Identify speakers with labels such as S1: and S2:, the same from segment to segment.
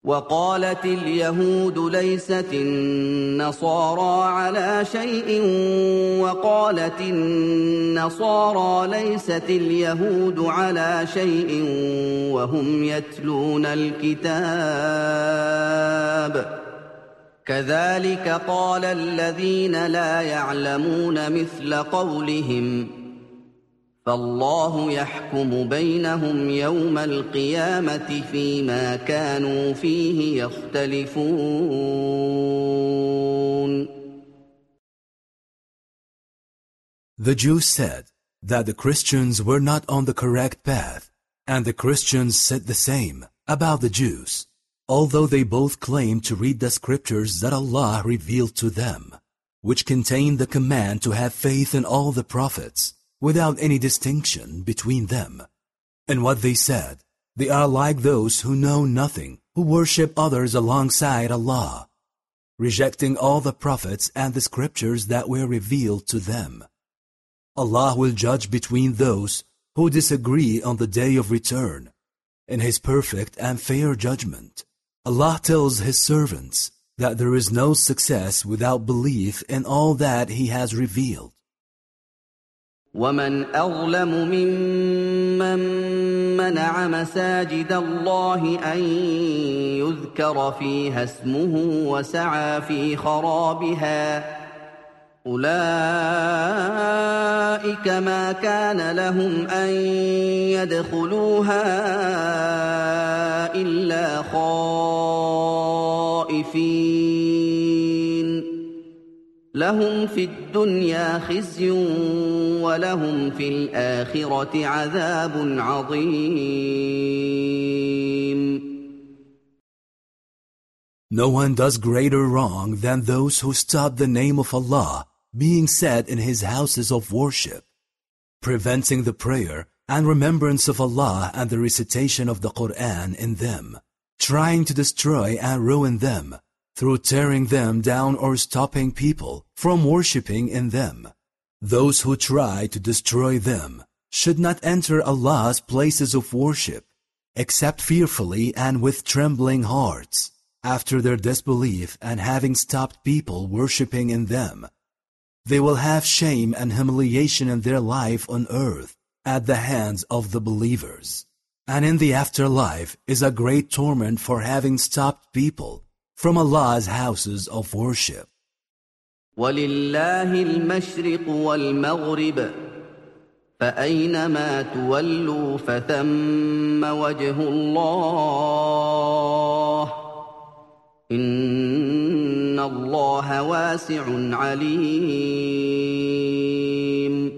S1: وقالت اليهود ليست النصارى على شيء وقالت النصارى ليست اليهود على شيء وهم يتلون الكتاب كذلك قال الذين لا يعلمون مثل قولهم فالله يحكم بينهم يوم القيامة فيما كانوا فيه يختلفون.
S2: The Jews said that the Christians were not on the correct path, and the Christians said the same about the Jews, although they both claimed to read the scriptures that Allah revealed to them, which contained the command to have faith in all the prophets, without any distinction between them. And what they said, they are like those who know nothing, who worship others alongside Allah, rejecting all the prophets and the scriptures that were revealed to them. Allah will judge between those who disagree on the day of return, in His perfect and fair judgment. Allah tells His servants that there is no success without belief in all that He has revealed.
S1: ومن أظلم ممن منع مساجد الله أن يذكر فيها اسمه وسعى في خرابها أولئك ما كان لهم أن يدخلوها إلا خائفين لهم في الدنيا خزي ولهم في الآخرة عذاب عظيم.
S2: No one does greater wrong than those who stop the name of Allah being said in His houses of worship, preventing the prayer and remembrance of Allah and the recitation of the Quran in them, trying to destroy and ruin them, through tearing them down or stopping people from worshipping in them. Those who try to destroy them should not enter Allah's places of worship, except fearfully and with trembling hearts, after their disbelief and having stopped people worshipping in them. They will have shame and humiliation in their life on earth at the hands of the believers. And in the afterlife is a great torment for having stopped people from Allah's houses of worship.
S1: وَلِلَّهِ الْمَشْرِقُ وَالْمَغْرِبُ فَأَيْنَمَا تُوَلُّوا فَثَمَّ وَجْهُ اللَّهِ إِنَّ اللَّهَ وَاسِعٌ عَلِيمٌ.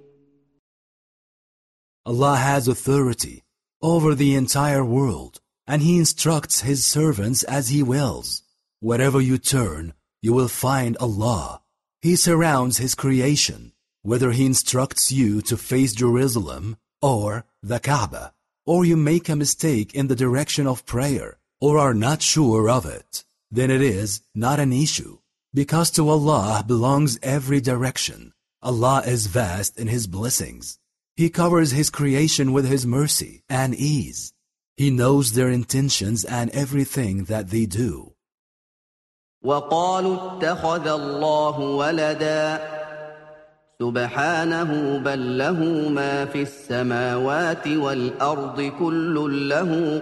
S2: Allah has authority over the entire world, and He instructs His servants as He wills. Wherever you turn, you will find Allah. He surrounds His creation, whether He instructs you to face Jerusalem or the Kaaba, or you make a mistake in the direction of prayer, or are not sure of it, then it is not an issue, because to Allah belongs every direction. Allah is vast in His blessings. He covers His creation with His mercy and ease. He knows their intentions and everything that they do.
S1: وَقَالُوا اتَّخَذَ اللَّهُ وَلَدًا سُبْحَانَهُ بَل لَّهُ مَا فِي السَّمَاوَاتِ وَالْأَرْضِ كُلٌّ لَّهُ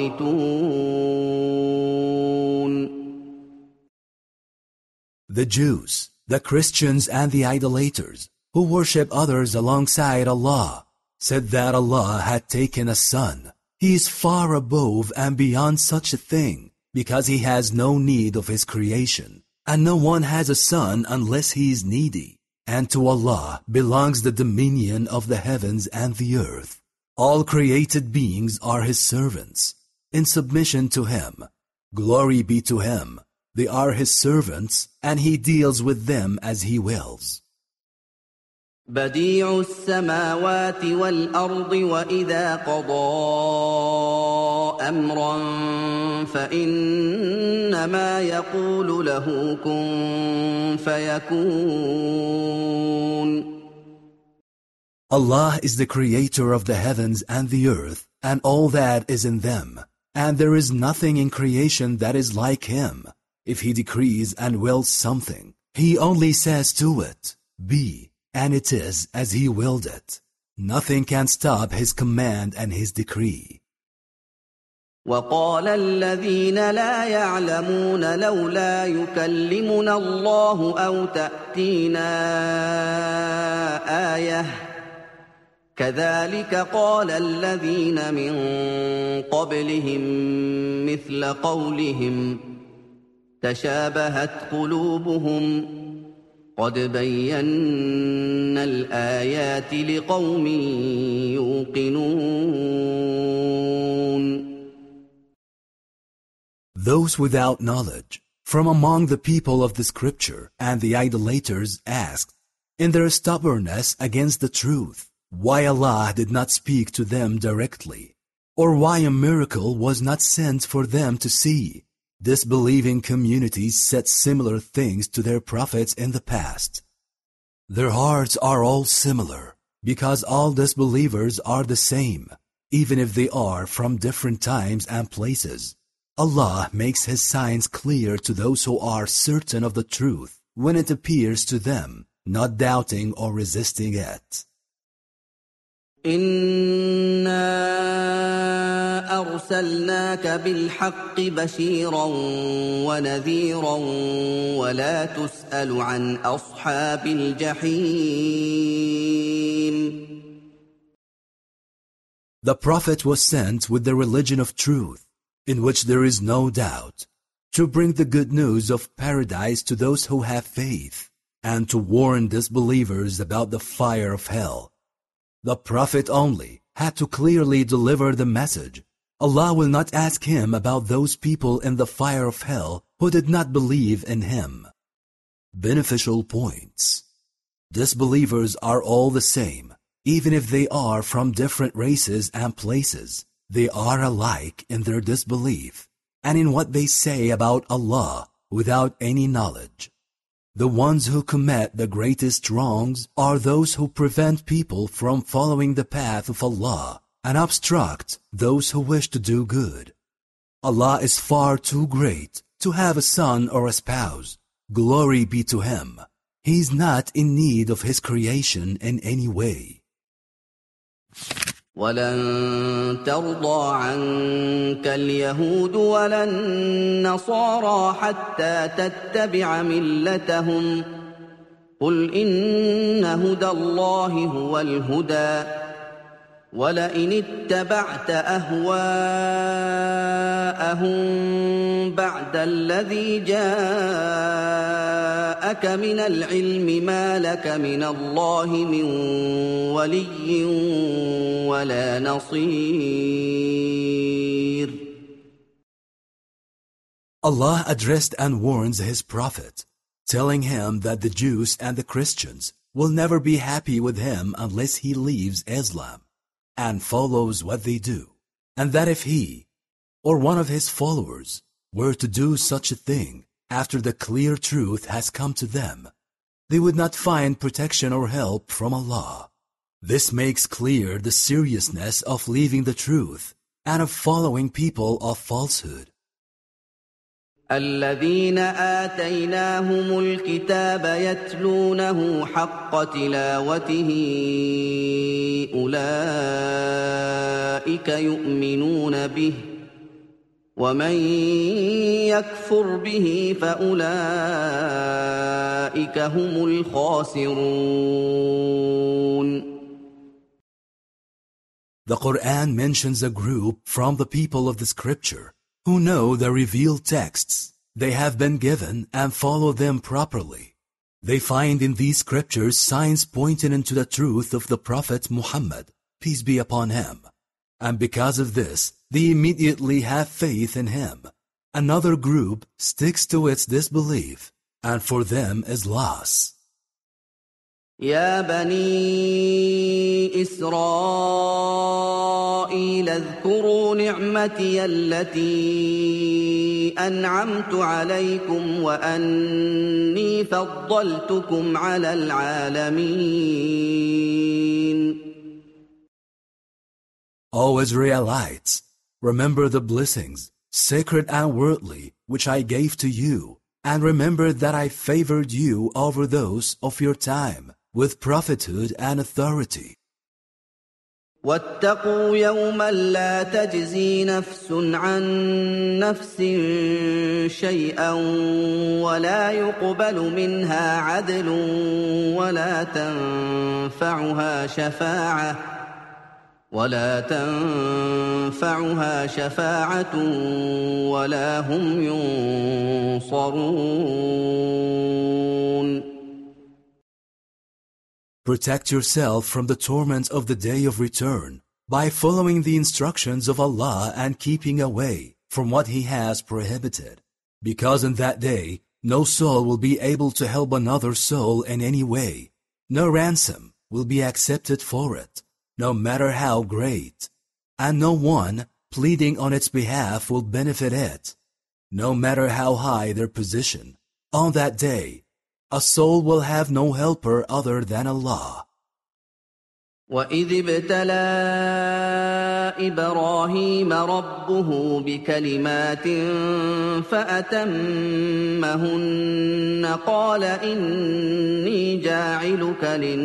S1: قَانِتُونَ.
S2: The Jews, the Christians, and the idolaters who worship others alongside Allah said that Allah had taken a son. He is far above and beyond such a thing, because He has no need of His creation, and no one has a son unless he is needy. And to Allah belongs the dominion of the heavens and the earth. All created beings are His servants, in submission to Him. Glory be to Him. They are His servants, and He deals with them as He wills.
S1: بديع السماوات والأرض وإذا قضى أمرا فإنما يقول له كن فيكون.
S2: Allah is the creator of the heavens and the earth and all that is in them. and there is nothing in creation that is like him. If he decrees and wills something, he only says to it, be, and it is as he willed it. Nothing can stop his command and his decree.
S1: وقال الذين لا يعلمون لولا يكلمنا الله أو تأتينا آية كذلك قال الذين من قبلهم مثل قولهم تشابهت قلوبهم قد بينا الآيات لقوم يوقنون.
S2: Those without knowledge from among the people of the scripture and the idolaters asked, in their stubbornness against the truth, why Allah did not speak to them directly, or why a miracle was not sent for them to see. Disbelieving communities said similar things to their prophets in the past. Their hearts are all similar, because all disbelievers are the same, even if they are from different times and places. Allah makes His signs clear to those who are certain of the truth when it appears to them, not doubting or resisting it.
S1: إِنَّا أَرْسَلْنَاكَ بِالْحَقِّ بَشِيرًا وَنَذِيرًا وَلَا تُسْأَلُ عَنْ أَصْحَابِ الْجَحِيمِ.
S2: The Prophet was sent with the religion of truth, in which there is no doubt, to bring the good news of paradise to those who have faith, and to warn disbelievers about the fire of hell. The Prophet only had to clearly deliver the message. Allah will not ask him about those people in the fire of hell who did not believe in him. Beneficial points. Disbelievers are all the same, even if they are from different races and places. They are alike in their disbelief and in what they say about Allah without any knowledge. The ones who commit the greatest wrongs are those who prevent people from following the path of Allah and obstruct those who wish to do good. Allah is far too great to have a son or a spouse. Glory be to Him. He is not in need of His creation in any way.
S1: وَلَن تَرْضَىٰ عَنكَ الْيَهُودُ وَلَا النَّصَارَىٰ حَتَّىٰ تَتَّبِعَ مِلَّتَهُمْ ۗ قُلْ إِنَّ هُدَى اللَّهِ هُوَ الْهُدَىٰ ۗ وَلَئِنِ اتَّبَعْتَ أَهْوَاءَهُم بَعْدَ الَّذِي جَاءَكَ مِنَ الْعِلْمِ مَا لَكَ مِنَ اللَّهِ مِن وَلِيٍّ وَلَا نَصِيرٍ.
S2: Allah addressed and warns His Prophet, telling him that the Jews and the Christians will never be happy with him unless he leaves Islam and follows what they do, and that if he or one of his followers were to do such a thing after the clear truth has come to them, they would not find protection or help from Allah. This makes clear the seriousness of leaving the truth and of following people of falsehood.
S1: الَّذِينَ آتَيْنَاهُمُ الْكِتَابَ يَتْلُونَهُ حَقَّ تِلَاوَتِهِ أُولَئِكَ يُؤْمِنُونَ بِهِ وَمَن يَكْفُرْ بِهِ فَأُولَئِكَ هُمُ الْخَاسِرُونَ.
S2: The Quran mentions a group from the people of the scripture who know the revealed texts they have been given and follow them properly. They find in these scriptures signs pointing into the truth of the Prophet Muhammad, peace be upon him. And because of this, they immediately have faith in him. Another group sticks to its disbelief, and for them is loss.
S1: يا بني إسرائيل اذكروا نعمتي التي أنعمت عليكم وأني فضلتكم على العالمين.
S2: O Israelites, remember the blessings, sacred and worldly, which I gave to you, and remember that I favored you over those of your time with prophethood and authority.
S1: واتقوا يوما لا تجزي نفس عن نفس شيئا ولا يقبل منها عدل ولا تنفعها شفاعة ولا هم ينصرون.
S2: Protect yourself from the torment of the day of return by following the instructions of Allah and keeping away from what He has prohibited. Because in that day, no soul will be able to help another soul in any way. No ransom will be accepted for it, no matter how great. And no one pleading on its behalf will benefit it, no matter how high their position. On that day, a soul will have no helper other than Allah.
S1: وَإِذِ ابْتَلَىٰ إِبْرَاهِيمَ رَبُّهُ بِكَلِمَاتٍ فَأَتَمَّهُنَّ قَالَ إِنِّي جَاعِلُكَ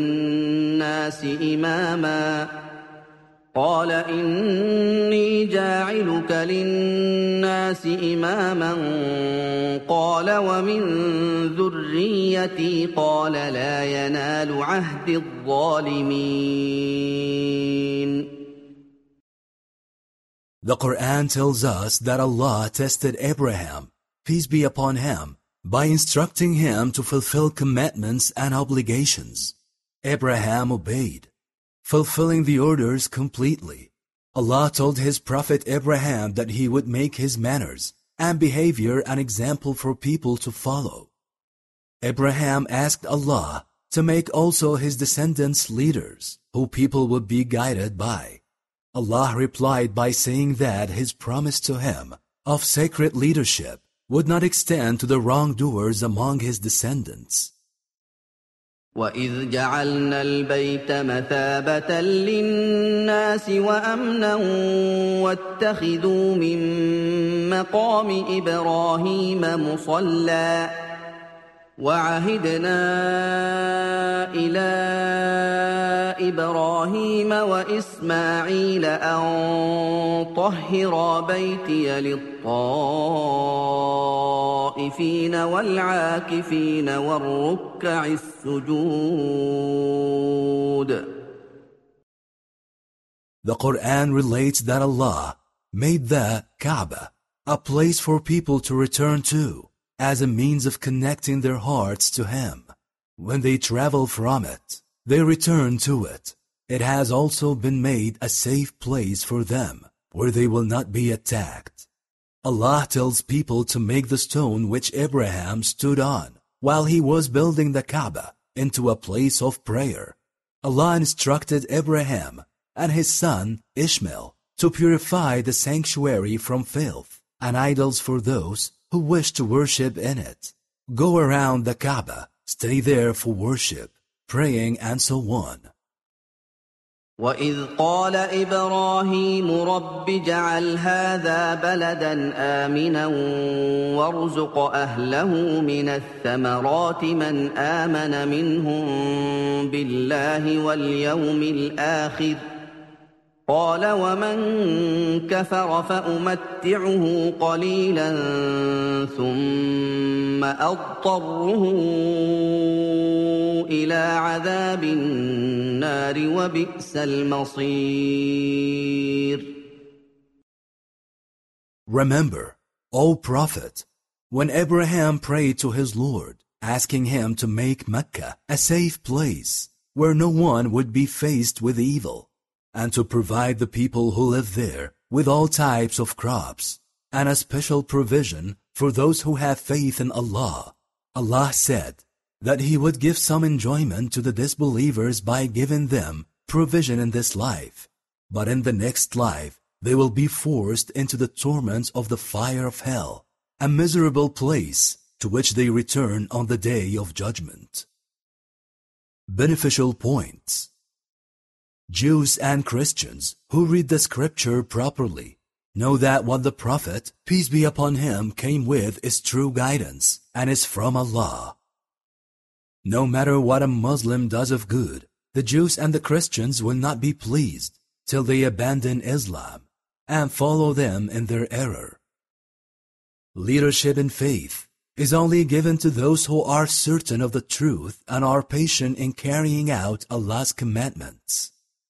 S1: لِلنَّاسِ إِمَامًا قَالَ وَمِن ذُرِّيَّتِي قَالَ لَا يَنَالُ عَهْدِ الظَّالِمِينَ.
S2: The Quran tells us that Allah tested Abraham, peace be upon him, by instructing him to fulfill commandments and obligations. Abraham obeyed, fulfilling the orders completely. Allah told His Prophet Abraham that He would make his manners and behavior an example for people to follow. Abraham asked Allah to make also his descendants leaders, who people would be guided by. Allah replied by saying that His promise to him of sacred leadership would not extend to the wrongdoers among his descendants.
S1: وَإِذْ جَعَلْنَا الْبَيْتَ مَثَابَةً لِلنَّاسِ وَأَمْنًا وَاتَّخِذُوا مِن مَّقَامِ إِبْرَاهِيمَ مُصَلًّى وَعَهِدْنَا إِلَىٰ إِبْرَاهِيمَ وَإِسْمَاعِيلَ أَن طَهِّرَا بَيْتِيَ لِلطَّائِفِينَ وَالْعَاكِفِينَ وَالرُّكَّعِ السُّجُودِ.
S2: The Quran relates that Allah made the Kaaba a place for people to return to, as a means of connecting their hearts to Him. When they travel from it, they return to it. It has also been made a safe place for them, where they will not be attacked. Allah tells people to make the stone which Abraham stood on while he was building the Kaaba into a place of prayer. Allah instructed Abraham and his son Ishmael to purify the sanctuary from filth and idols for those who wish to worship in it. Go around the Kaaba, stay there for worship, praying, and so on.
S1: وَإِذْ قَالَ إِبْرَاهِيمُ رَبِّ اجْعَلْ هَٰذَا بَلَدًا آمِنًا وَارْزُقْ أَهْلَهُ مِنَ الثَّمَرَاتِ مَنْ آمَنَ مِنْهُم بِاللَّهِ وَالْيَوْمِ الْآخِرِ قَالَ وَمَن كَفَرَ فَأُمَتِّعُهُ قَلِيلًا ثُمَّ أَضْطَرُّهُ إِلَىٰ عَذَابِ النَّارِ وَبِئْسَ الْمَصِيرُ.
S2: Remember, O Prophet, when Abraham prayed to his Lord, asking him to make Mecca a safe place where no one would be faced with evil, and to provide the people who live there with all types of crops, and a special provision for those who have faith in Allah. Allah said that He would give some enjoyment to the disbelievers by giving them provision in this life, but in the next life they will be forced into the torments of the fire of hell, a miserable place to which they return on the day of judgment. Beneficial points. Jews and Christians who read the scripture properly Know that what the Prophet, peace be upon him, came with is true guidance and is from Allah. No matter what a Muslim does of good, the Jews and the Christians will not be pleased till they abandon Islam and follow them in their error. Leadership in faith is only given to those who are certain of the truth and are patient in carrying out Allah's commandments.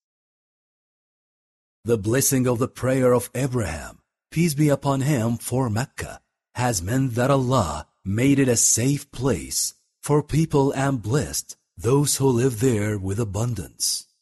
S2: The blessing of the prayer of Abraham, peace be upon him, for Mecca, has meant that Allah made it a safe place for people and blessed those who live there with abundance.